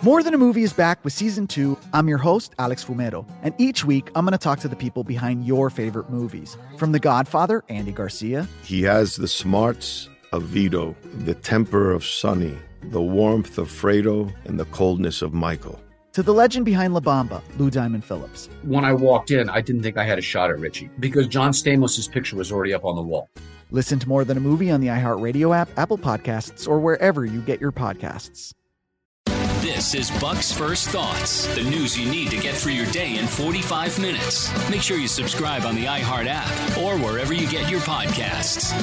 More Than a Movie is back with Season 2. I'm your host, Alex Fumero, and each week I'm going to talk to the people behind your favorite movies. From The Godfather, Andy Garcia. He has the smarts of Vito, the temper of Sonny, the warmth of Fredo, and the coldness of Michael. To the legend behind La Bamba, Lou Diamond Phillips. When I walked in, I didn't think I had a shot at Richie because John Stamos' picture was already up on the wall. Listen to More Than a Movie on the iHeartRadio app, Apple Podcasts, or wherever you get your podcasts. This is Buck's First Thoughts, the news you need to get through your day in 45 minutes. Make sure you subscribe on the iHeart app or wherever you get your podcasts.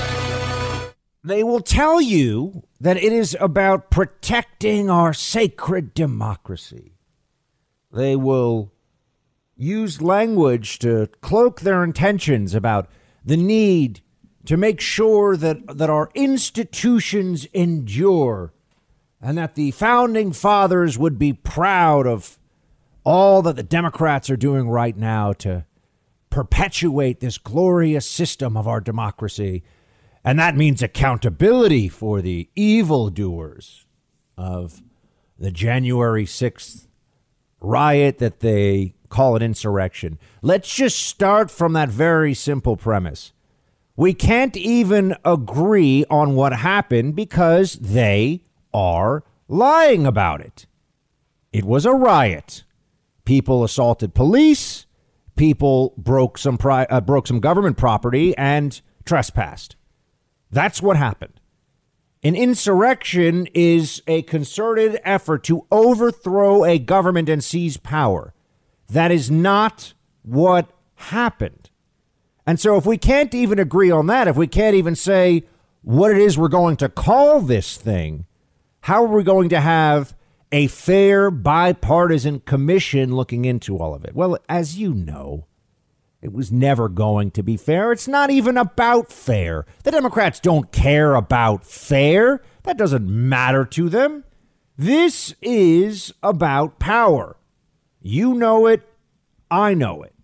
They will tell you that it is about protecting our sacred democracy. They will use language to cloak their intentions about the need to make sure that our institutions endure and that the founding fathers would be proud of all that the Democrats are doing right now to perpetuate this glorious system of our democracy. And that means accountability for the evildoers of the January 6th riot that they call an insurrection. Let's just start from that very simple premise. We can't even agree on what happened because they are lying about it. It was a riot. People assaulted police. People broke some government property and trespassed. That's what happened. An insurrection is a concerted effort to overthrow a government and seize power. That is not what happened. And so if we can't even agree on that, if we can't even say what it is we're going to call this thing, how are we going to have a fair bipartisan commission looking into all of it? Well, as you know, it was never going to be fair. It's not even about fair. The Democrats don't care about fair. That doesn't matter to them. This is about power. You know it. I know it.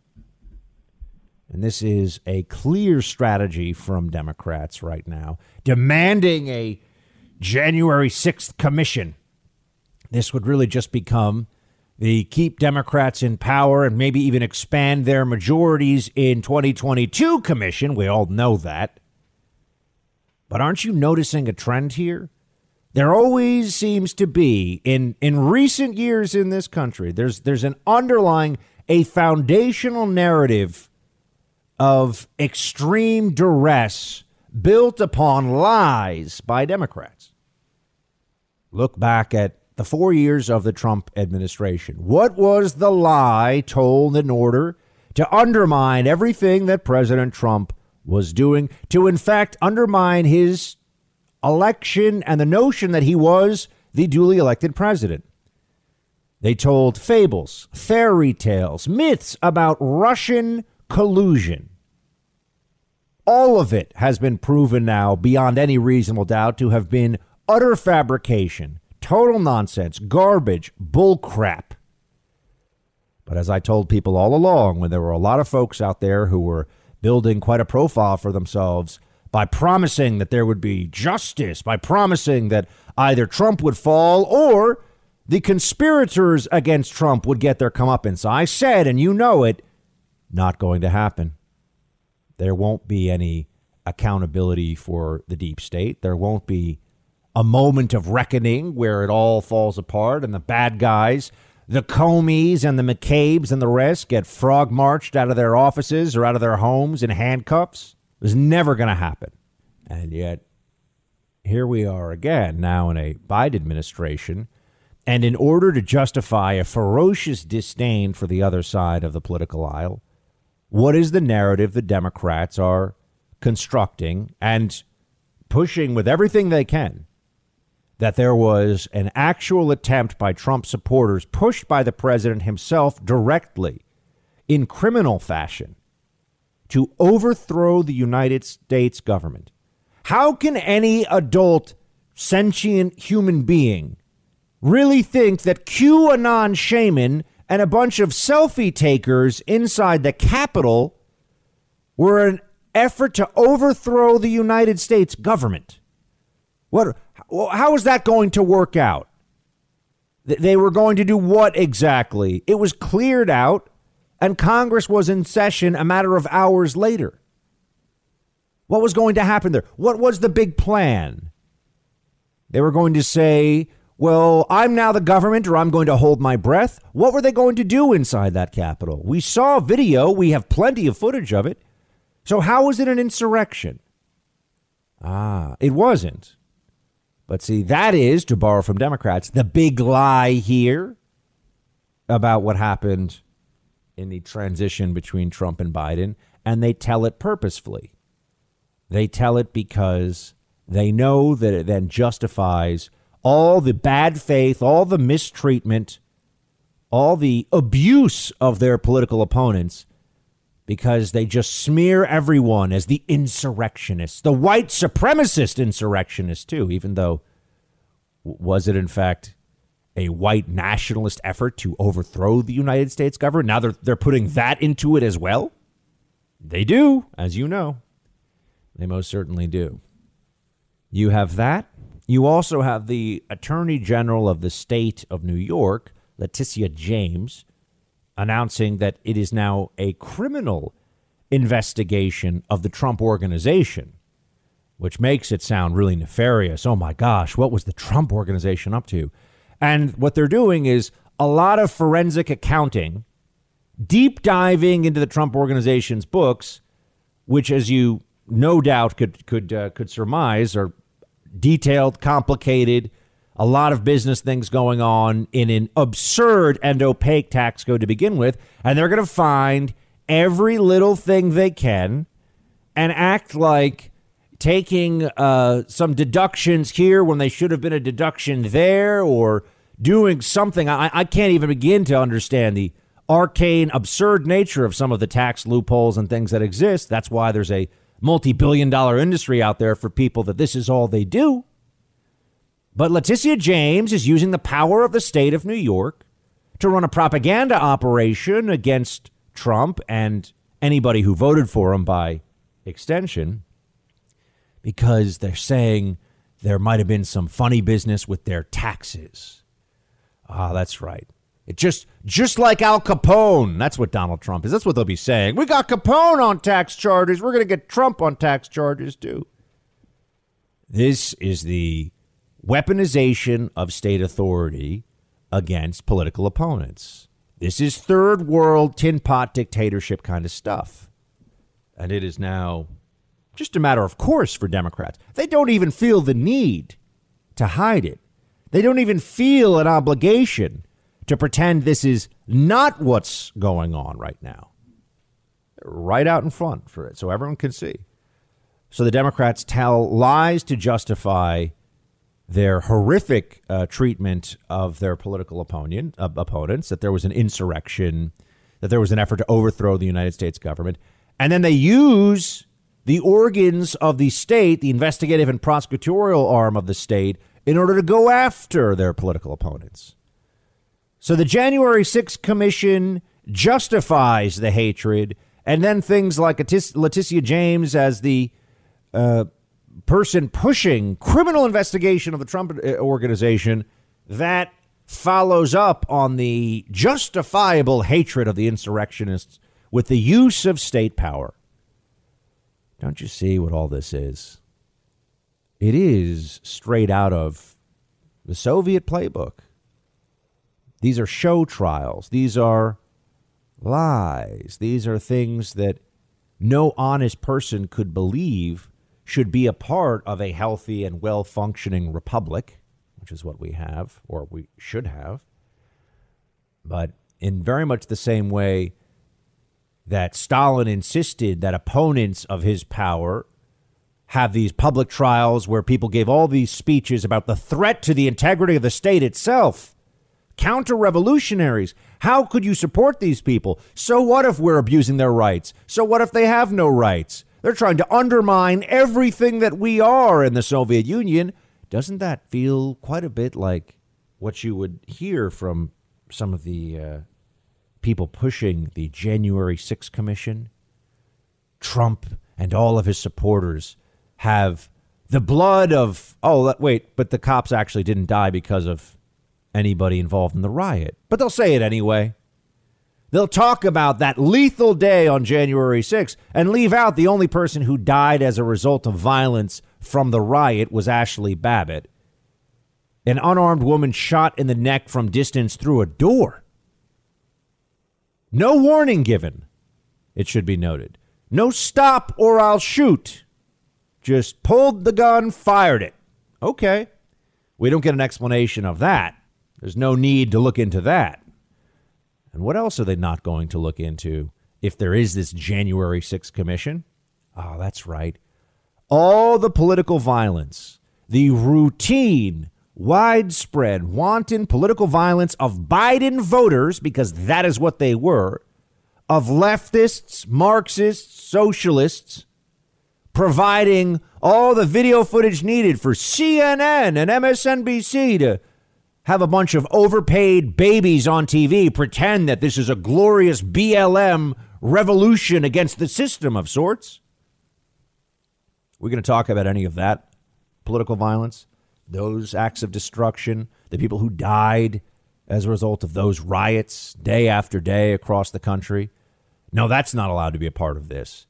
And this is a clear strategy from Democrats right now, demanding a January 6th commission. This would really just become the keep Democrats in power and maybe even expand their majorities in 2022 commission. We all know that. But aren't you noticing a trend here? There always seems to be, in recent years in this country, there's an underlying, a foundational narrative of extreme duress built upon lies by Democrats. Look back at the 4 years of the Trump administration. What was the lie told in order to undermine everything that President Trump was doing, to in fact undermine his election and the notion that he was the duly elected president? They told fables, fairy tales, myths about Russian collusion. All of it has been proven now beyond any reasonable doubt to have been utter fabrication, total nonsense, garbage, bull crap. But as I told people all along, when there were a lot of folks out there who were building quite a profile for themselves by promising that there would be justice, by promising that either Trump would fall or the conspirators against Trump would get their comeuppance, I said, and you know it, not going to happen. There won't be any accountability for the deep state. There won't be a moment of reckoning where it all falls apart and the bad guys, the Comeys and the McCabe's and the rest, get frog marched out of their offices or out of their homes in handcuffs. It was never going to happen. And yet, here we are again, now in a Biden administration. And in order to justify a ferocious disdain for the other side of the political aisle, what is the narrative the Democrats are constructing and pushing with everything they can? That there was an actual attempt by Trump supporters, pushed by the president himself directly in criminal fashion, to overthrow the United States government. How can any adult, sentient human being really think that QAnon shaman and a bunch of selfie takers inside the Capitol were an effort to overthrow the United States government? How is that going to work out? They were going to do what exactly? It was cleared out, and Congress was in session a matter of hours later. What was going to happen there? What was the big plan? They were going to say, well, I'm now the government, or I'm going to hold my breath. What were they going to do inside that Capitol? We saw video. We have plenty of footage of it. So how was it an insurrection? It wasn't. But see, that is, to borrow from Democrats, the big lie here about what happened in the transition between Trump and Biden. And they tell it purposefully. They tell it because they know that it then justifies all the bad faith, all the mistreatment, all the abuse of their political opponents, because they just smear everyone as the insurrectionists, the white supremacist insurrectionists, too, even though was it, in fact, a white nationalist effort to overthrow the United States government? Now they're putting that into it as well. They do, as you know. They most certainly do. You have that. You also have the Attorney General of the state of New York, Letitia James, announcing that it is now a criminal investigation of the Trump Organization, which makes it sound really nefarious. Oh, my gosh, what was the Trump Organization up to? And what they're doing is a lot of forensic accounting, deep diving into the Trump Organization's books, which, as you no doubt could surmise, are detailed, complicated, a lot of business things going on in an absurd and opaque tax code to begin with. And they're going to find every little thing they can and act like taking some deductions here when they should have been a deduction there, or doing something. I can't even begin to understand the arcane, absurd nature of some of the tax loopholes and things that exist. That's why there's a multi-billion-dollar industry out there for people that this is all they do. But Letitia James is using the power of the state of New York to run a propaganda operation against Trump and anybody who voted for him by extension, because they're saying there might have been some funny business with their taxes. That's right. It just like Al Capone. That's what Donald Trump is. That's what they'll be saying. We got Capone on tax charges. We're going to get Trump on tax charges, too. This is the weaponization of state authority against political opponents. This is third world tin pot dictatorship kind of stuff. And it is now just a matter of course for Democrats. They don't even feel the need to hide it. They don't even feel an obligation to pretend this is not what's going on right now. They're right out in front for it so everyone can see. So the Democrats tell lies to justify their horrific treatment of their political opponents, that there was an insurrection, that there was an effort to overthrow the United States government. And then they use the organs of the state, the investigative and prosecutorial arm of the state, in order to go after their political opponents. So the January 6th Commission justifies the hatred, and then things like Letitia James as the person pushing criminal investigation of the Trump Organization, that follows up on the justifiable hatred of the insurrectionists with the use of state power. Don't you see what all this is? It is straight out of the Soviet playbook. These are show trials. These are lies. These are things that no honest person could believe should be a part of a healthy and well-functioning republic, which is what we have, or we should have. But in very much the same way that Stalin insisted that opponents of his power have these public trials where people gave all these speeches about the threat to the integrity of the state itself. Counter-revolutionaries. How could you support these people? So what if we're abusing their rights? So what if they have no rights? They're trying to undermine everything that we are in the Soviet Union. Doesn't that feel quite a bit like what you would hear from some of the people pushing the January 6th Commission? Trump and all of his supporters have the blood of, but the cops actually didn't die because of anybody involved in the riot. But they'll say it anyway. They'll talk about that lethal day on January 6th and leave out the only person who died as a result of violence from the riot was Ashley Babbitt, an unarmed woman shot in the neck from distance through a door. No warning given, it should be noted. No stop or I'll shoot. Just pulled the gun, fired it. Okay. We don't get an explanation of that. There's no need to look into that. And what else are they not going to look into if there is this January 6th commission? Oh, that's right. All the political violence, the routine, widespread, wanton political violence of Biden voters, because that is what they were, of leftists, Marxists, socialists, providing all the video footage needed for CNN and MSNBC to have a bunch of overpaid babies on TV pretend that this is a glorious BLM revolution against the system of sorts. We're going to talk about any of that political violence, those acts of destruction, the people who died as a result of those riots day after day across the country. No, that's not allowed to be a part of this.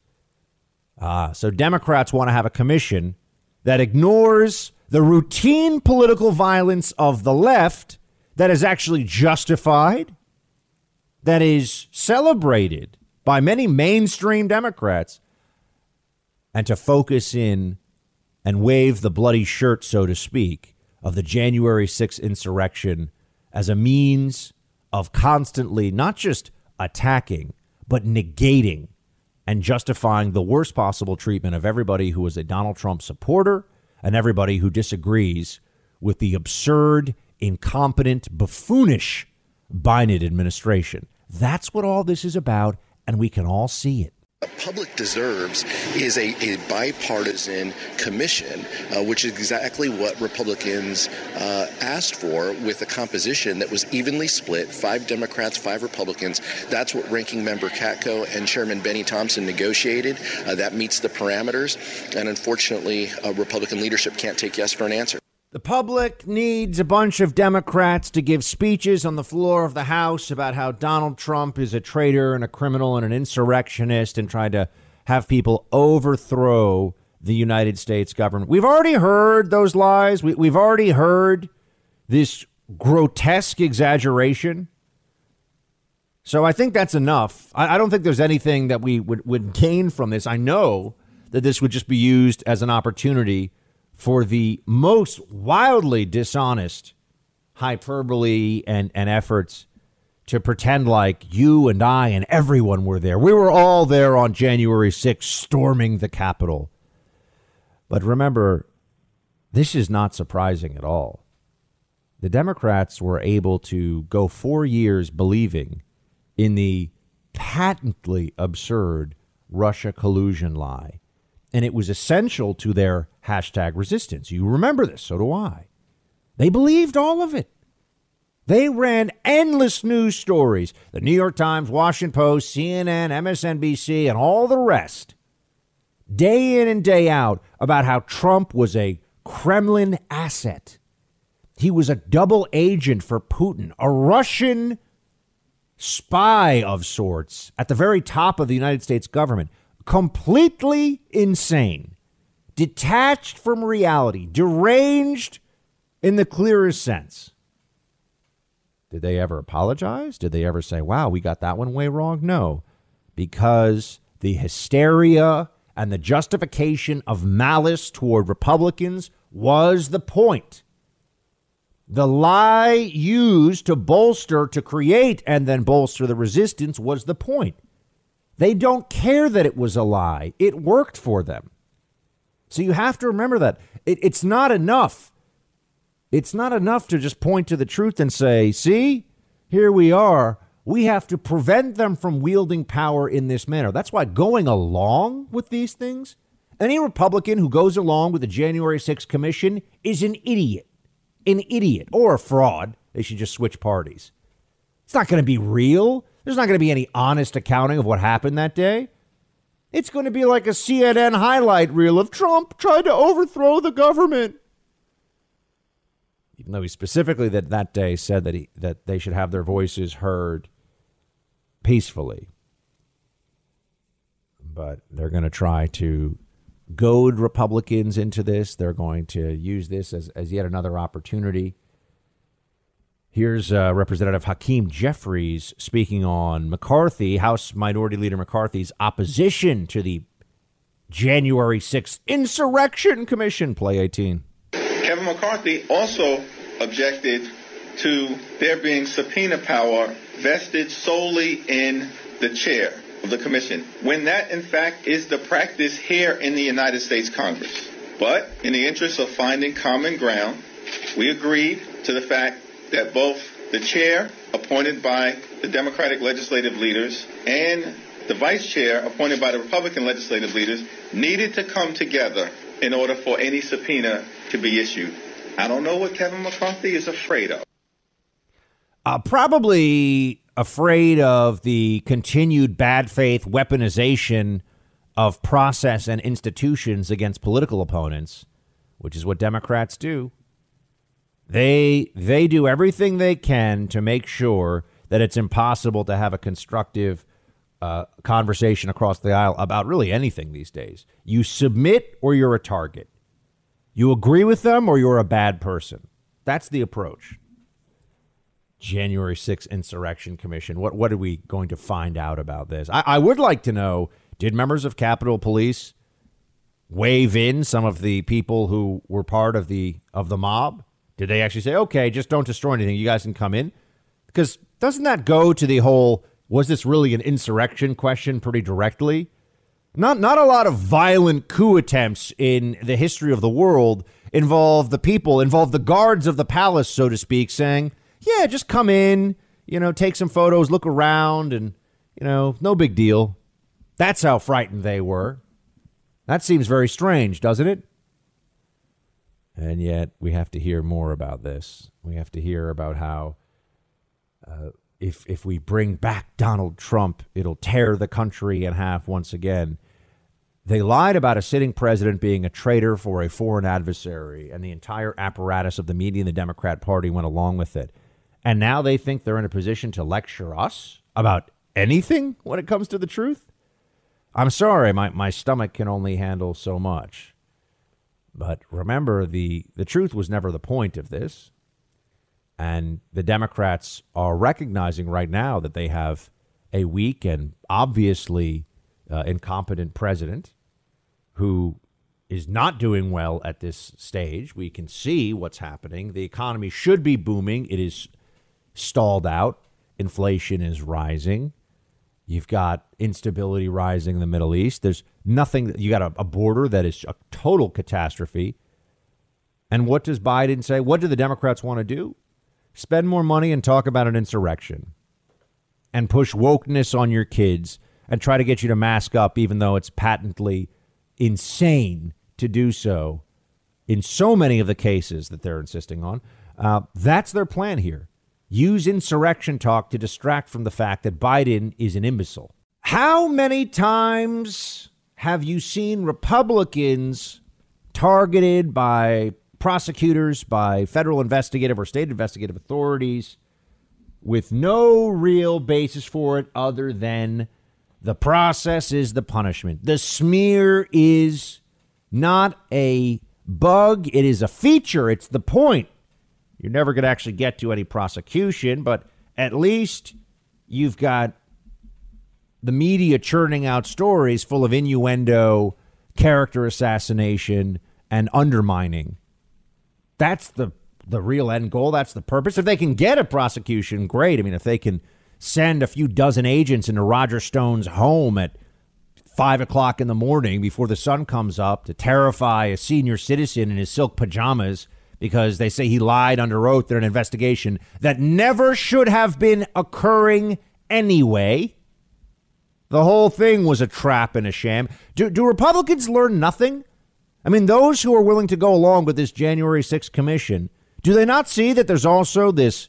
So Democrats want to have a commission that ignores the routine political violence of the left that is actually justified, that is celebrated by many mainstream Democrats, and to focus in and wave the bloody shirt, so to speak, of the January 6th insurrection as a means of constantly not just attacking, but negating and justifying the worst possible treatment of everybody who is a Donald Trump supporter and everybody who disagrees with the absurd, incompetent, buffoonish Biden administration. That's what all this is about, and we can all see it. What public deserves is a bipartisan commission, which is exactly what Republicans asked for, with a composition that was evenly split, 5 Democrats, 5 Republicans. That's what Ranking Member Katko and Chairman Benny Thompson negotiated. That meets the parameters. And unfortunately, Republican leadership can't take yes for an answer. The public needs a bunch of Democrats to give speeches on the floor of the House about how Donald Trump is a traitor and a criminal and an insurrectionist and try to have people overthrow the United States government. We've already heard those lies. We've already heard this grotesque exaggeration. So I think that's enough. I don't think there's anything that we would gain from this. I know that this would just be used as an opportunity for the most wildly dishonest hyperbole and efforts to pretend like you and I and everyone were there. We were all there on January 6th storming the Capitol. But remember, this is not surprising at all. The Democrats were able to go 4 years believing in the patently absurd Russia collusion lie. And it was essential to their hashtag resistance. You remember this, so do I. They believed all of it. They ran endless news stories. The New York Times, Washington Post, CNN, MSNBC, and all the rest, day in and day out, about how Trump was a Kremlin asset. He was a double agent for Putin, a Russian spy of sorts at the very top of the United States government. Completely insane, detached from reality, deranged in the clearest sense. Did they ever apologize? Did they ever say, wow, we got that one way wrong? No, because the hysteria and the justification of malice toward Republicans was the point. The lie used to bolster, to create and then bolster the resistance was the point. They don't care that it was a lie. It worked for them. So you have to remember that. It's not enough. It's not enough to just point to the truth and say, see, here we are. We have to prevent them from wielding power in this manner. That's why going along with these things, any Republican who goes along with the January 6th commission is an idiot or a fraud. They should just switch parties. It's not going to be real. There's not going to be any honest accounting of what happened that day. It's going to be like a CNN highlight reel of Trump tried to overthrow the government. even though he specifically that day said that they should have their voices heard peacefully. But they're going to try to goad Republicans into this. They're going to use this as yet another opportunity. Here's Representative Hakeem Jeffries speaking on McCarthy, House Minority Leader McCarthy's opposition to the January 6th Insurrection Commission. Play 18. Kevin McCarthy also objected to there being subpoena power vested solely in the chair of the commission, when that, in fact, is the practice here in the United States Congress. But in the interest of finding common ground, we agreed to the fact that both the chair, appointed by the Democratic legislative leaders, and the vice chair, appointed by the Republican legislative leaders, needed to come together in order for any subpoena to be issued. I don't know what Kevin McCarthy is afraid of. Probably afraid of the continued bad faith weaponization of process and institutions against political opponents, which is what Democrats do. They do everything they can to make sure that it's impossible to have a constructive conversation across the aisle about really anything these days. You submit or you're a target. You agree with them or you're a bad person. That's the approach. January 6th Insurrection Commission. What are we going to find out about this? I would like to know, did members of Capitol Police wave in some of the people who were part of the mob? Did they actually say, okay, just don't destroy anything, you guys can come in? Because doesn't that go to the whole, was this really an insurrection question pretty directly? Not a lot of violent coup attempts in the history of the world involve the guards of the palace, so to speak, saying, yeah, just come in, take some photos, look around, and, no big deal. That's how frightened they were. That seems very strange, doesn't it? And yet we have to hear more about this. We have to hear about how if we bring back Donald Trump, it'll tear the country in half once again. They lied about a sitting president being a traitor for a foreign adversary, and the entire apparatus of the media and the Democrat Party went along with it. And now they think they're in a position to lecture us about anything when it comes to the truth? I'm sorry, my stomach can only handle so much. But remember, the truth was never the point of this. And the Democrats are recognizing right now that they have a weak and obviously incompetent president who is not doing well at this stage. We can see what's happening. The economy should be booming. It is stalled out. Inflation is rising. You've got instability rising in the Middle East. There's nothing. You got a border that is a total catastrophe. And what does Biden say? What do the Democrats want to do? Spend more money and talk about an insurrection and push wokeness on your kids and try to get you to mask up, even though it's patently insane to do so in so many of the cases that they're insisting on. That's their plan here. Use insurrection talk to distract from the fact that Biden is an imbecile. How many times have you seen Republicans targeted by prosecutors, by federal investigative or state investigative authorities with no real basis for it other than the process is the punishment? The smear is not a bug. It is a feature. It's the point. You're never going to actually get to any prosecution, but at least you've got the media churning out stories full of innuendo, character assassination, and undermining. That's the real end goal. That's the purpose. If they can get a prosecution, great. I mean, if they can send a few dozen agents into Roger Stone's home at 5 o'clock in the morning before the sun comes up to terrify a senior citizen in his silk pajamas because they say he lied under oath in an investigation that never should have been occurring anyway. The whole thing was a trap and a sham. Do Republicans learn nothing? I mean, those who are willing to go along with this January 6th commission, do they not see that there's also this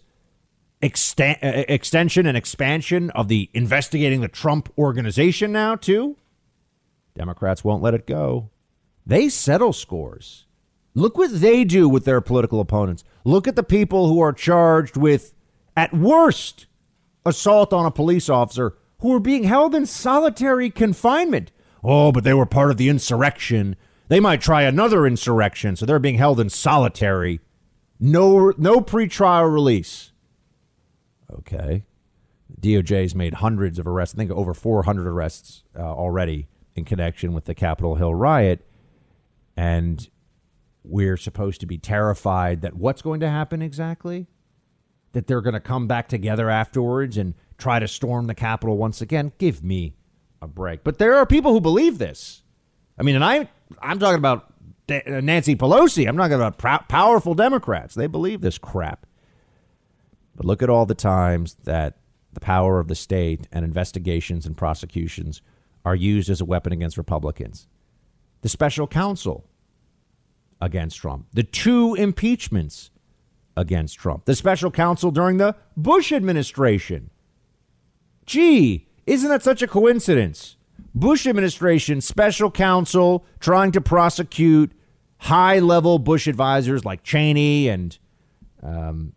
extension and expansion of the investigating the Trump organization now, too? Democrats won't let it go. They settle scores. Look what they do with their political opponents. Look at the people who are charged with, at worst, assault on a police officer who are being held in solitary confinement. Oh, but they were part of the insurrection. They might try another insurrection, so they're being held in solitary. No pretrial release. Okay. DOJ's made hundreds of arrests. I think over 400 arrests already in connection with the Capitol Hill riot. And we're supposed to be terrified that what's going to happen exactly? That they're going to come back together afterwards and try to storm the Capitol once again? Give me a break. But there are people who believe this. I mean, and I'm talking about Nancy Pelosi. I'm not talking about powerful Democrats. They believe this crap. But look at all the times that the power of the state and investigations and prosecutions are used as a weapon against Republicans. The special counsel against Trump. The 2 impeachments against Trump. The special counsel during the Bush administration. Gee, isn't that such a coincidence? Bush administration, special counsel trying to prosecute high-level Bush advisors like Cheney and Rove.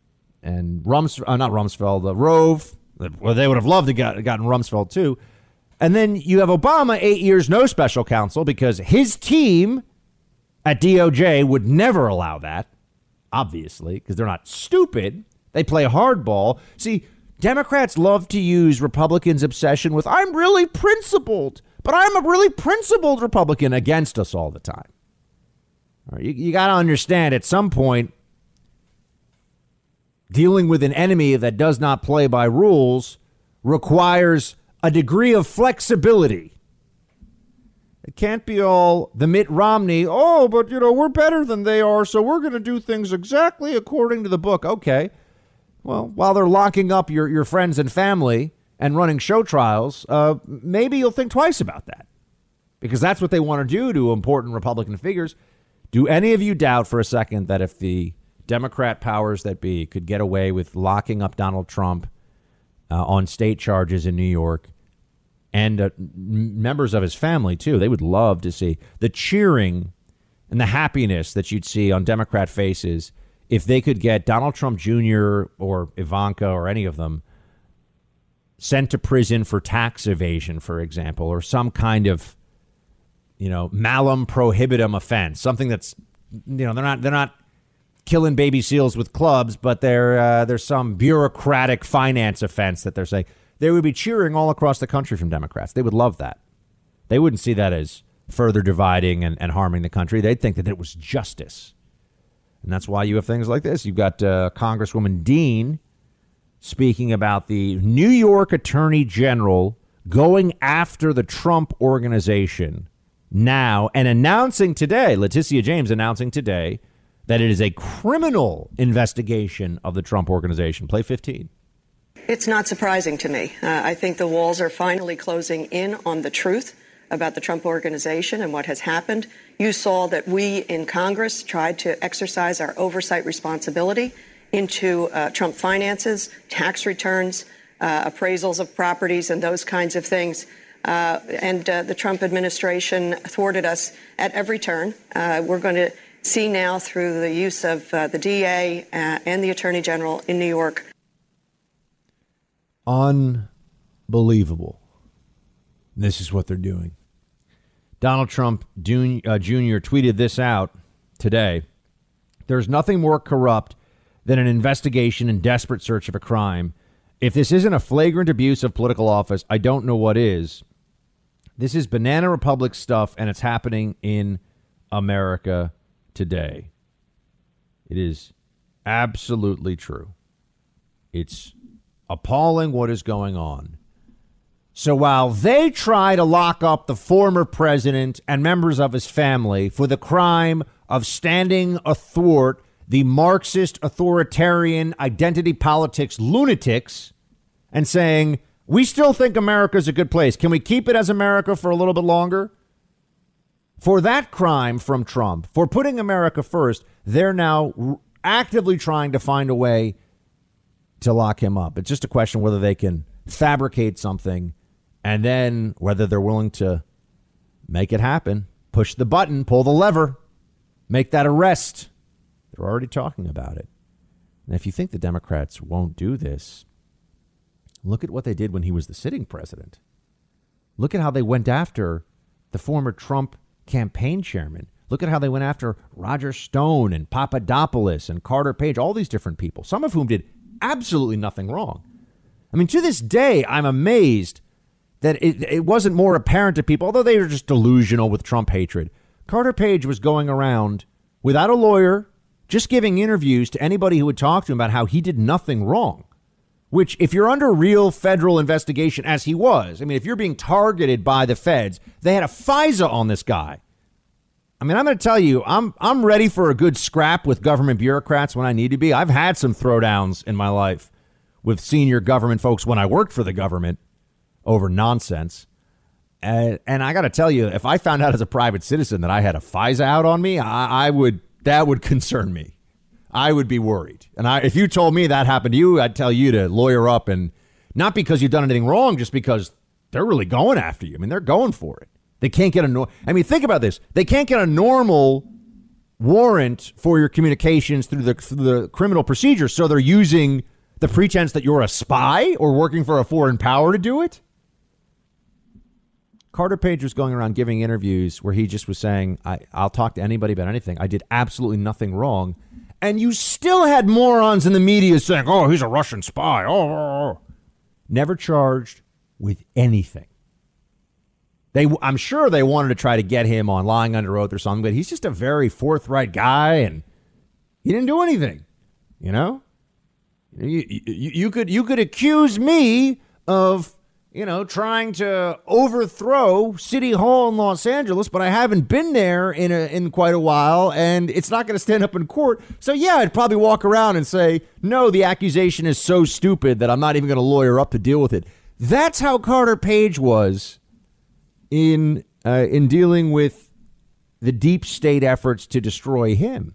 Well, they would have loved to gotten Rumsfeld too. And then you have Obama, 8 years, no special counsel, because his team at DOJ would never allow that, obviously, because they're not stupid. They play hardball. See, Democrats love to use Republicans' obsession with, I'm really principled, but I'm a really principled Republican against us all the time. All right, you got to understand at some point, dealing with an enemy that does not play by rules requires a degree of flexibility. It can't be all the Mitt Romney, oh, but, we're better than they are, so we're going to do things exactly according to the book. Okay. Well, while they're locking up your friends and family and running show trials, maybe you'll think twice about that, because that's what they want to do to important Republican figures. Do any of you doubt for a second that if the Democrat powers that be could get away with locking up Donald Trump on state charges in New York and members of his family, too, they would love to see the cheering and the happiness that you'd see on Democrat faces if they could get Donald Trump Jr. or Ivanka or any of them sent to prison for tax evasion, for example, or some kind of, malum prohibitum offense, something that's, they're not killing baby seals with clubs, but there's some bureaucratic finance offense that they're saying. They would be cheering all across the country from Democrats. They would love that. They wouldn't see that as further dividing and harming the country. They'd think that it was justice. And that's why you have things like this. You've got Congresswoman Dean speaking about the New York Attorney General going after the Trump Organization now and announcing today, Letitia James announcing today, that it is a criminal investigation of the Trump Organization. Play 15. It's not surprising to me. I think the walls are finally closing in on the truth about the Trump Organization and what has happened. You saw that we in Congress tried to exercise our oversight responsibility into Trump finances, tax returns, appraisals of properties and those kinds of things. And the Trump administration thwarted us at every turn. We're going to see now through the use of the DA and the Attorney General in New York. Unbelievable. This is what they're doing. Donald Trump Jr. tweeted this out today. There's nothing more corrupt than an investigation in desperate search of a crime. If this isn't a flagrant abuse of political office, I don't know what is. This is Banana Republic stuff, and it's happening in America today. It is absolutely true. It's appalling what is going on. So while they try to lock up the former president and members of his family for the crime of standing athwart the Marxist authoritarian identity politics lunatics and saying, we still think America's a good place. Can we keep it as America for a little bit longer? For that crime from Trump, for putting America first, they're now actively trying to find a way to lock him up. It's just a question whether they can fabricate something and then whether they're willing to make it happen, push the button, pull the lever. Make that arrest. They're already talking about it. And if you think the Democrats won't do this, look at what they did when he was the sitting president. Look at how they went after the former Trump campaign chairman. Look at how they went after Roger Stone and Papadopoulos and Carter Page, all these different people, some of whom did absolutely nothing wrong. I mean, to this day, I'm amazed that it wasn't more apparent to people, although they were just delusional with Trump hatred. Carter Page was going around without a lawyer, just giving interviews to anybody who would talk to him about how he did nothing wrong, which if you're under real federal investigation, as he was, I mean, if you're being targeted by the feds, they had a FISA on this guy. I mean, I'm going to tell you, I'm ready for a good scrap with government bureaucrats when I need to be. I've had some throwdowns in my life with senior government folks when I worked for the government over nonsense. And I got to tell you, if I found out as a private citizen that I had a FISA out on me, that would concern me. I would be worried. And if you told me that happened to you, I'd tell you to lawyer up, and not because you've done anything wrong, just because they're really going after you. I mean, they're going for it. They can't get think about this. They can't get a normal warrant for your communications through the criminal procedure. So they're using the pretense that you're a spy or working for a foreign power to do it. Carter Page was going around giving interviews where he just was saying, I'll talk to anybody about anything. I did absolutely nothing wrong. And you still had morons in the media saying, oh, he's a Russian spy. Oh. Never charged with anything. I'm sure they wanted to try to get him on lying under oath or something, but he's just a very forthright guy, and he didn't do anything. You know, you could accuse me of, trying to overthrow City Hall in Los Angeles, but I haven't been there in quite a while, and it's not going to stand up in court. So, yeah, I'd probably walk around and say, no, the accusation is so stupid that I'm not even going to lawyer up to deal with it. That's how Carter Page was in dealing with the deep state efforts to destroy him.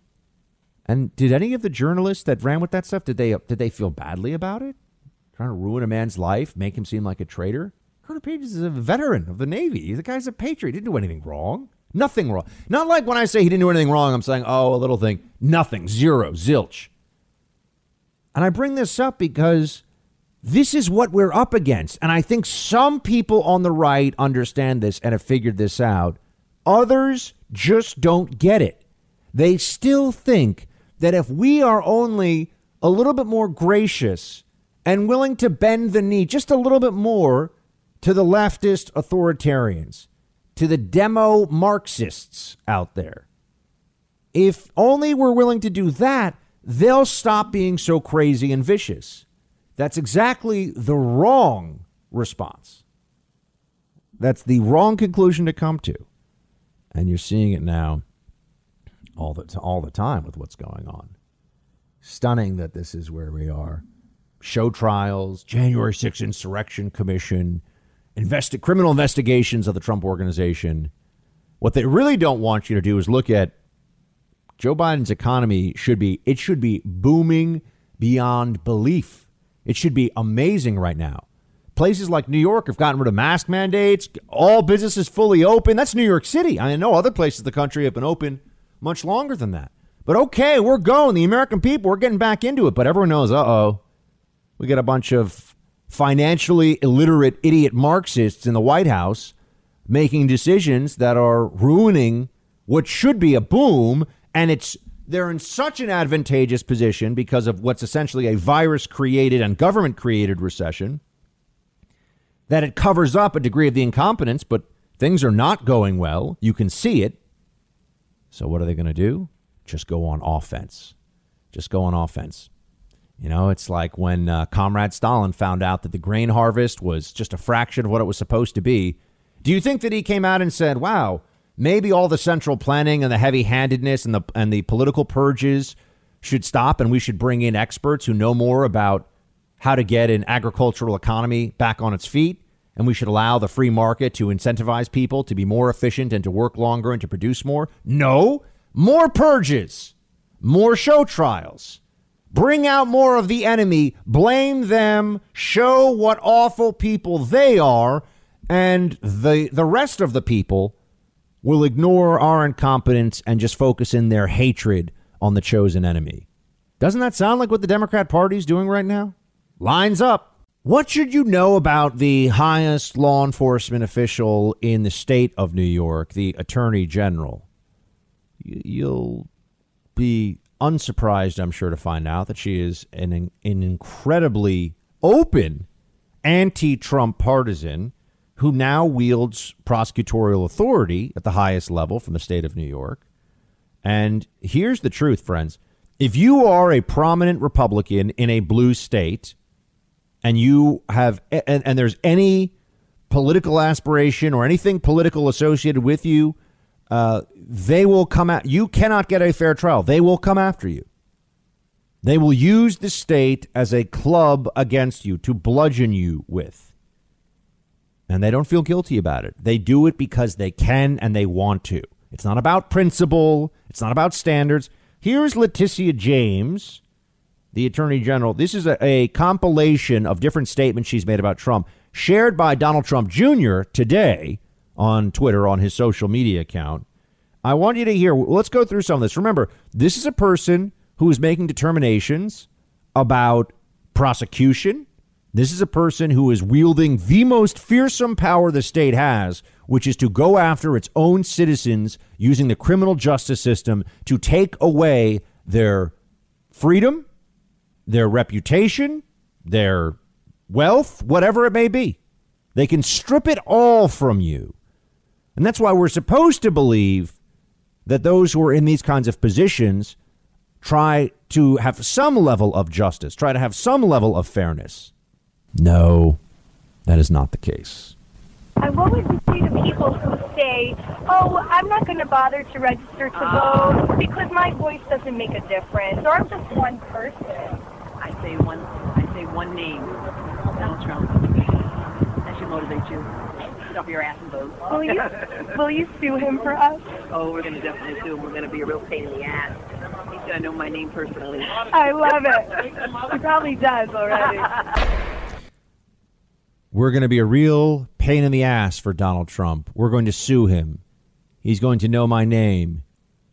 And did any of the journalists that ran with that stuff, did they feel badly about it? Trying to ruin a man's life, make him seem like a traitor? Carter Page is a veteran of the Navy. The guy's a patriot. He didn't do anything wrong. Nothing wrong. Not like when I say he didn't do anything wrong, I'm saying, oh, a little thing. Nothing. Zero. Zilch. And I bring this up because this is what we're up against. And I think some people on the right understand this and have figured this out. Others just don't get it. They still think that if we are only a little bit more gracious and willing to bend the knee just a little bit more to the leftist authoritarians, to the demo Marxists out there, if only we're willing to do that, they'll stop being so crazy and vicious. That's exactly the wrong response. That's the wrong conclusion to come to. And you're seeing it now all the time with what's going on. Stunning that this is where we are. Show trials, January 6th Insurrection Commission, criminal investigations of the Trump Organization. What they really don't want you to do is look at Joe Biden's economy. Should be booming beyond belief. It should be amazing right now. Places like New York have gotten rid of mask mandates. All businesses fully open. That's New York City. I know other places in the country have been open much longer than that. But okay, we're going. The American people, we're getting back into it. But everyone knows, we got a bunch of financially illiterate idiot Marxists in the White House making decisions that are ruining what should be a boom. And they're in such an advantageous position because of what's essentially a virus-created and government-created recession that it covers up a degree of the incompetence, but things are not going well. You can see it. So what are they going to do? Just go on offense. It's like when Comrade Stalin found out that the grain harvest was just a fraction of what it was supposed to be. Do you think that he came out and said, wow, maybe all the central planning and the heavy-handedness and the political purges should stop, and we should bring in experts who know more about how to get an agricultural economy back on its feet, and we should allow the free market to incentivize people to be more efficient and to work longer and to produce more? No. More purges, more show trials, bring out more of the enemy, blame them, show what awful people they are, and the rest of the people will ignore our incompetence and just focus in their hatred on the chosen enemy. Doesn't that sound like what the Democrat Party is doing right now? Lines up. What should you know about the highest law enforcement official in the state of New York, the Attorney General? You'll be unsurprised, I'm sure, to find out that she is an incredibly open anti-Trump partisan who now wields prosecutorial authority at the highest level from the state of New York. And here's the truth, friends. If you are a prominent Republican in a blue state and you have and there's any political aspiration or anything political associated with you, they will come at you. Cannot get a fair trial. They will come after you. They will use the state as a club against you to bludgeon you with. And they don't feel guilty about it. They do it because they can and they want to. It's not about principle. It's not about standards. Here's Letitia James, the Attorney General. This is a compilation of different statements she's made about Trump, shared by Donald Trump Jr. today on Twitter, on his social media account. I want you to hear. Let's go through some of this. Remember, this is a person who is making determinations about prosecution. This is a person who is wielding the most fearsome power the state has, which is to go after its own citizens using the criminal justice system to take away their freedom, their reputation, their wealth, whatever it may be. They can strip it all from you. And that's why we're supposed to believe that those who are in these kinds of positions try to have some level of justice, try to have some level of fairness. No, that is not the case. What would you say to people who say, oh, I'm not going to bother to register to vote because my voice doesn't make a difference, or I'm just one person? I say one name, Donald Trump. That should motivate you. Get off your ass and vote. Will you sue him for us? Oh, we're going to definitely sue him. We're going to be a real pain in the ass. He's going to know my name personally. I love it. He probably does already. We're going to be a real pain in the ass for Donald Trump. We're going to sue him. He's going to know my name.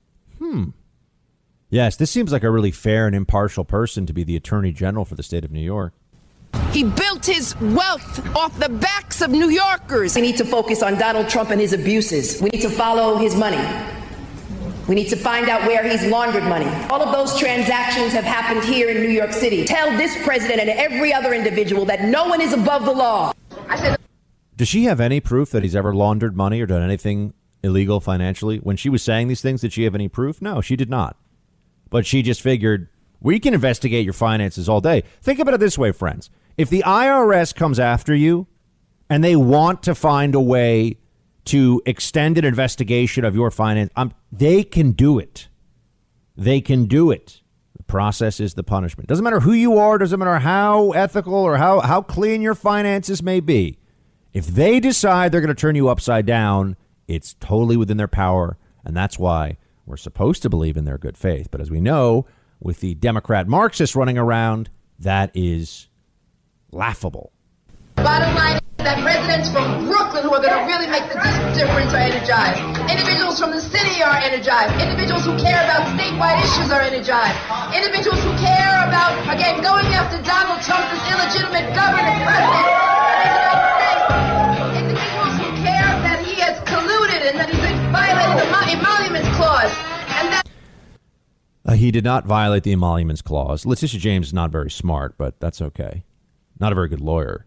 Yes, this seems like a really fair and impartial person to be the Attorney General for the state of New York. He built his wealth off the backs of New Yorkers. We need to focus on Donald Trump and his abuses. We need to follow his money. We need to find out where he's laundered money. All of those transactions have happened here in New York City. Tell this president and every other individual that no one is above the law. Does she have any proof that he's ever laundered money or done anything illegal financially? When she was saying these things, did she have any proof? No, she did not. But she just figured, we can investigate your finances all day. Think about it this way, friends. If the IRS comes after you and they want to find a way to extend an investigation of your finance, they can do it. They can do it. The process is the punishment. Doesn't matter who you are. Doesn't matter how ethical or how clean your finances may be. If they decide they're going to turn you upside down, it's totally within their power. And that's why we're supposed to believe in their good faith. But as we know, with the Democrat Marxists running around, that is laughable. Bottom line is that residents from Brooklyn who are going to really make the difference are energized. Individuals from the city are energized. Individuals who care about statewide issues are energized. Individuals who care about, again, going after Donald Trump, this illegitimate governor, president of the United States. Individuals who care that he has colluded and that he's violated the emoluments clause. And that he did not violate the emoluments clause. Letitia James is not very smart, but that's okay. Not a very good lawyer.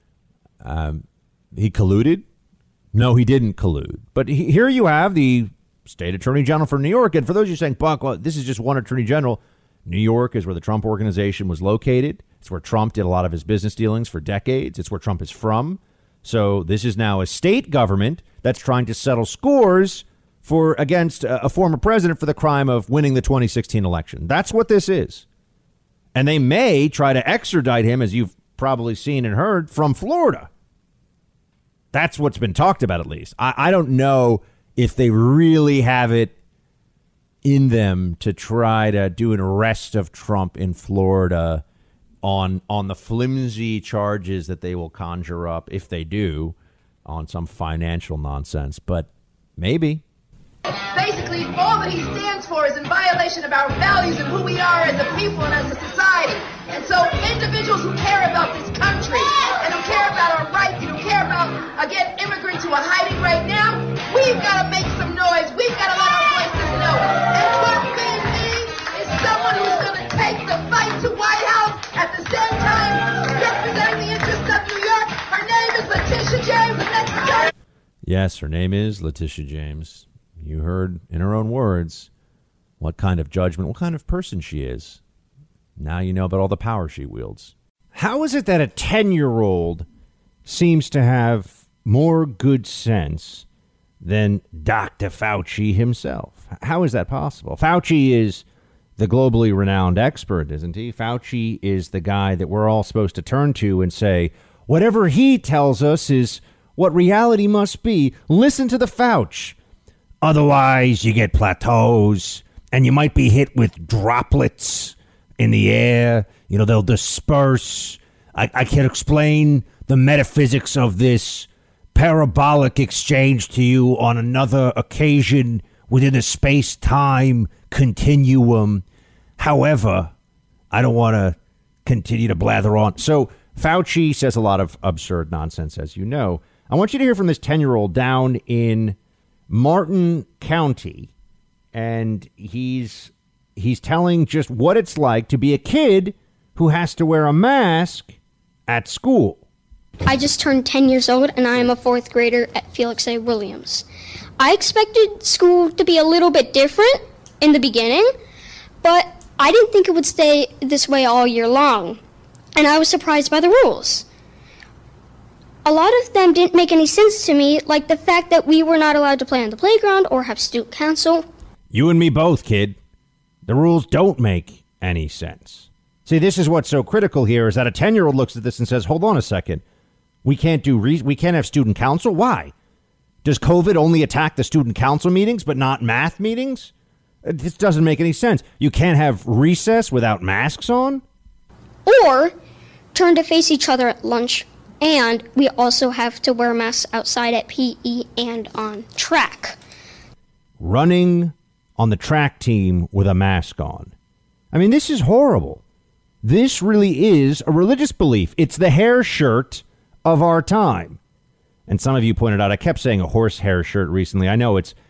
He colluded? No, he didn't collude. But here you have the state attorney general for New York. And for those of you saying, Buck, well, this is just one attorney general. New York is where the Trump organization was located. It's where Trump did a lot of his business dealings for decades. It's where Trump is from. So this is now a state government that's trying to settle scores against a former president for the crime of winning the 2016 election. That's what this is. And they may try to extradite him, as you've probably seen and heard, from Florida. That's what's been talked about, at least. I don't know if they really have it in them to try to do an arrest of Trump in Florida on the flimsy charges that they will conjure up, if they do, on some financial nonsense. But maybe. Basically, all that he stands for is in violation of our values and who we are as a people and as a society. And so individuals who care about this country and who care about our rights and who care about, again, immigrants who are hiding right now, we've got to make some noise. We've got to let our voices know. And what we need is someone who's going to take the fight to White House at the same time representing the interests of New York. Her name is Letitia James. And that's Yes, her name is Letitia James. You heard in her own words what kind of judgment, what kind of person she is. Now you know about all the power she wields. How is it that a 10-year-old seems to have more good sense than Dr. Fauci himself? How is that possible? Fauci is the globally renowned expert, isn't he? Fauci is the guy that we're all supposed to turn to and say, whatever he tells us is what reality must be. Listen to the Fauci. Otherwise, you get plateaus, and you might be hit with droplets in the air. You know, they'll disperse. I can't explain the metaphysics of this parabolic exchange to you on another occasion within the space-time continuum. However, I don't want to continue to blather on. So Fauci says a lot of absurd nonsense, as you know. I want you to hear from this 10-year-old down in Martin County, and he's telling just what it's like to be a kid who has to wear a mask at school. I just turned 10 years old, and I am a fourth grader at Felix A. Williams. I expected school to be a little bit different in the beginning, but I didn't think it would stay this way all year long, and I was surprised by the rules. A lot of them didn't make any sense to me, like the fact that we were not allowed to play on the playground or have student council. You and me both, kid. The rules don't make any sense. See, this is what's so critical here, is that a 10-year-old looks at this and says, hold on a second. We can't have student council? Why? Does COVID only attack the student council meetings but not math meetings? This doesn't make any sense. You can't have recess without masks on? Or turn to face each other at lunch. And we also have to wear masks outside at PE and on track. Running on the track team with a mask on. I mean, this is horrible. This really is a religious belief. It's the hair shirt of our time. And some of you pointed out, I kept saying a horsehair shirt recently. I know it's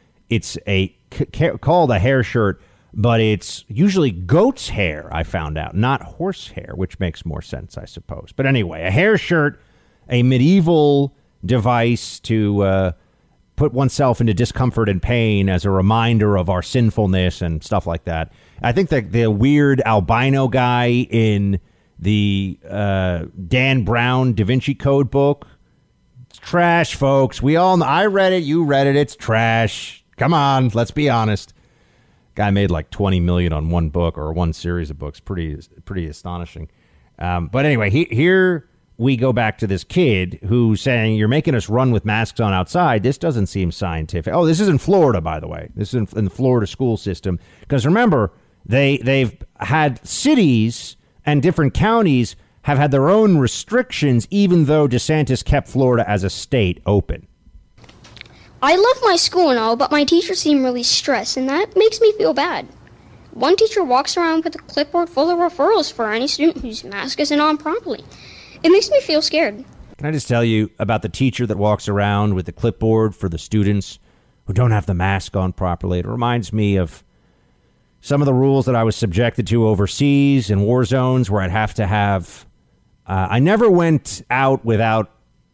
called a hair shirt, but it's usually goat's hair, I found out, not horsehair, which makes more sense, I suppose. But anyway, a hair shirt, a medieval device to put oneself into discomfort and pain as a reminder of our sinfulness and stuff like that. I think that the weird albino guy in the Dan Brown Da Vinci Code book, it's trash, folks. We all know. I read it. You read it. It's trash. Come on. Let's be honest. Guy made like $20 million on one book or one series of books. Pretty astonishing. But anyway, here we go back to this kid who's saying, you're making us run with masks on outside. This doesn't seem scientific. Oh, this is in Florida, by the way. This is in the Florida school system. Because remember, they've had cities and different counties have had their own restrictions, even though DeSantis kept Florida as a state open. I love my school and all, but my teachers seem really stressed, and that makes me feel bad. One teacher walks around with a clipboard full of referrals for any student whose mask isn't on properly. It makes me feel scared. Can I just tell you about the teacher that walks around with the clipboard for the students who don't have the mask on properly? It reminds me of some of the rules that I was subjected to overseas in war zones where I'd have to have... I never went out without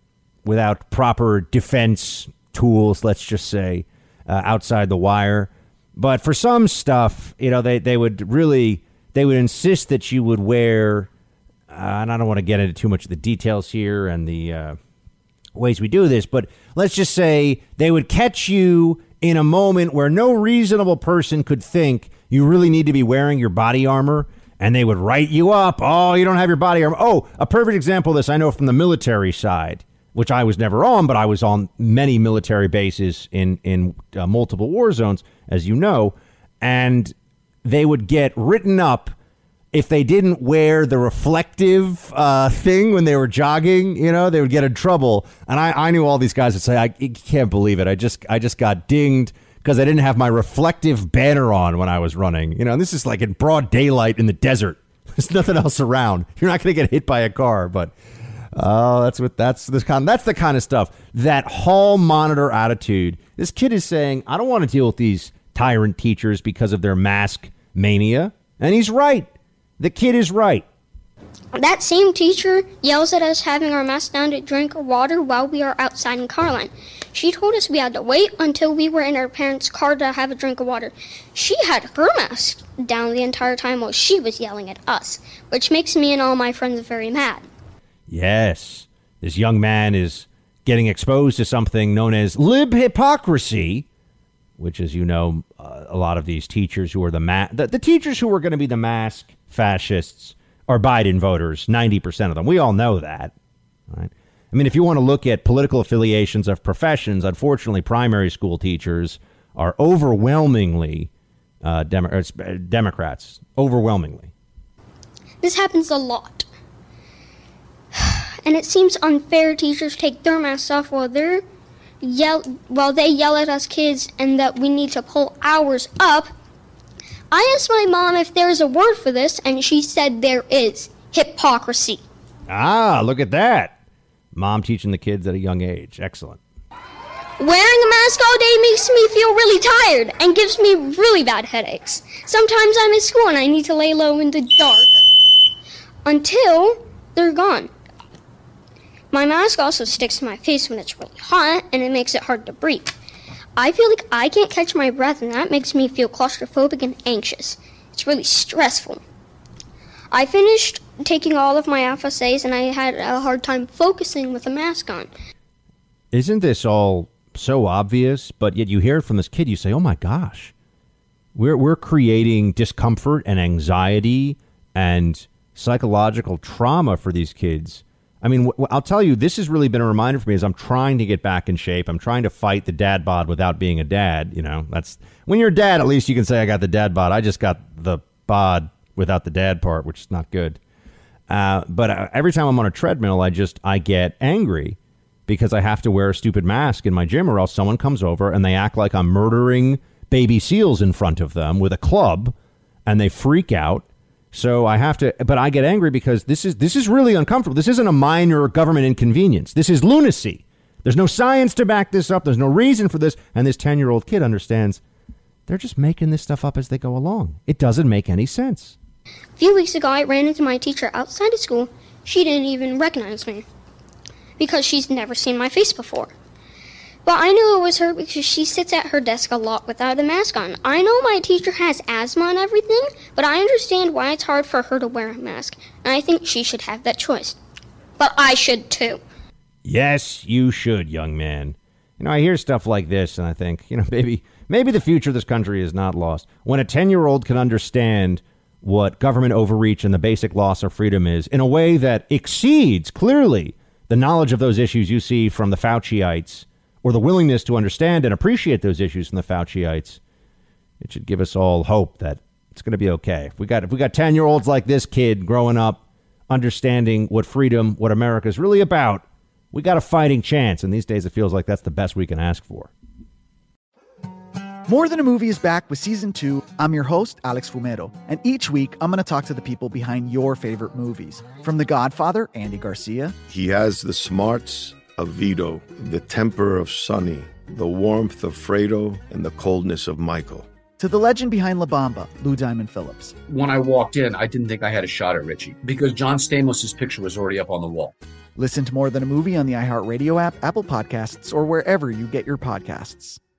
proper defense tools, let's just say, outside the wire. But for some stuff, you know, they would insist that you would wear... and I don't want to get into too much of the details here and the ways we do this, but let's just say they would catch you in a moment where no reasonable person could think you really need to be wearing your body armor, and they would write you up. Oh, you don't have your body armor. Oh, a perfect example of this I know from the military side, which I was never on, but I was on many military bases in multiple war zones, as you know, and they would get written up if they didn't wear the reflective thing when they were jogging. You know, they would get in trouble. And I knew all these guys would say, I can't believe it. I just got dinged because I didn't have my reflective banner on when I was running. You know, and this is like in broad daylight in the desert. There's nothing else around. You're not going to get hit by a car, but that's the kind of stuff. That hall monitor attitude. This kid is saying, I don't want to deal with these tyrant teachers because of their mask mania. And he's right. The kid is right. That same teacher yells at us having our masks down to drink water while we are outside in Carline. She told us we had to wait until we were in our parents' car to have a drink of water. She had her mask down the entire time while she was yelling at us, which makes me and all my friends very mad. Yes, this young man is getting exposed to something known as lib hypocrisy, which, as you know, a lot of these teachers who are the teachers who are going to be the mask fascists are Biden voters, 90% of them. We all know that, right? I mean, if you want to look at political affiliations of professions, unfortunately, primary school teachers are overwhelmingly Democrats, overwhelmingly. This happens a lot. And it seems unfair teachers take their masks off while they yell at us kids and that we need to pull ours up. I asked my mom if there's a word for this, and she said there is. Hypocrisy. Ah, look at that. Mom teaching the kids at a young age. Excellent. Wearing a mask all day makes me feel really tired and gives me really bad headaches. Sometimes I'm at school and I need to lay low in the dark until they're gone. My mask also sticks to my face when it's really hot, and it makes it hard to breathe. I feel like I can't catch my breath, and that makes me feel claustrophobic and anxious. It's really stressful. I finished taking all of my FSAs, and I had a hard time focusing with a mask on. Isn't this all so obvious, but yet you hear it from this kid, you say, oh my gosh, we're creating discomfort and anxiety and psychological trauma for these kids. I mean, I'll tell you, this has really been a reminder for me as I'm trying to get back in shape. I'm trying to fight the dad bod without being a dad. You know, that's when you're a dad, at least you can say I got the dad bod. I just got the bod without the dad part, which is not good. But every time I'm on a treadmill, I get angry because I have to wear a stupid mask in my gym, or else someone comes over and they act like I'm murdering baby seals in front of them with a club, and they freak out. So I have to, but I get angry because this is really uncomfortable. This isn't a minor government inconvenience. This is lunacy. There's no science to back this up. There's no reason for this. And this 10-year-old kid understands they're just making this stuff up as they go along. It doesn't make any sense. A few weeks ago, I ran into my teacher outside of school. She didn't even recognize me because she's never seen my face before. But I knew it was her because she sits at her desk a lot without a mask on. I know my teacher has asthma and everything, but I understand why it's hard for her to wear a mask. And I think she should have that choice. But I should too. Yes, you should, young man. You know, I hear stuff like this and I think, you know, maybe the future of this country is not lost. When a 10-year-old can understand what government overreach and the basic loss of freedom is in a way that exceeds clearly the knowledge of those issues you see from the Fauciites, or the willingness to understand and appreciate those issues from the Fauciites, it should give us all hope that it's going to be okay. If we got 10-year-olds like this kid growing up, understanding what freedom, what America is really about, we got a fighting chance. And these days it feels like that's the best we can ask for. More Than a Movie is back with Season 2. I'm your host, Alex Fumero, and each week I'm going to talk to the people behind your favorite movies. From The Godfather, Andy Garcia. He has the smarts of Vito, the temper of Sonny, the warmth of Fredo, and the coldness of Michael. To the legend behind La Bamba, Lou Diamond Phillips. When I walked in, I didn't think I had a shot at Richie because John Stamos' picture was already up on the wall. Listen to More Than a Movie on the iHeartRadio app, Apple Podcasts, or wherever you get your podcasts.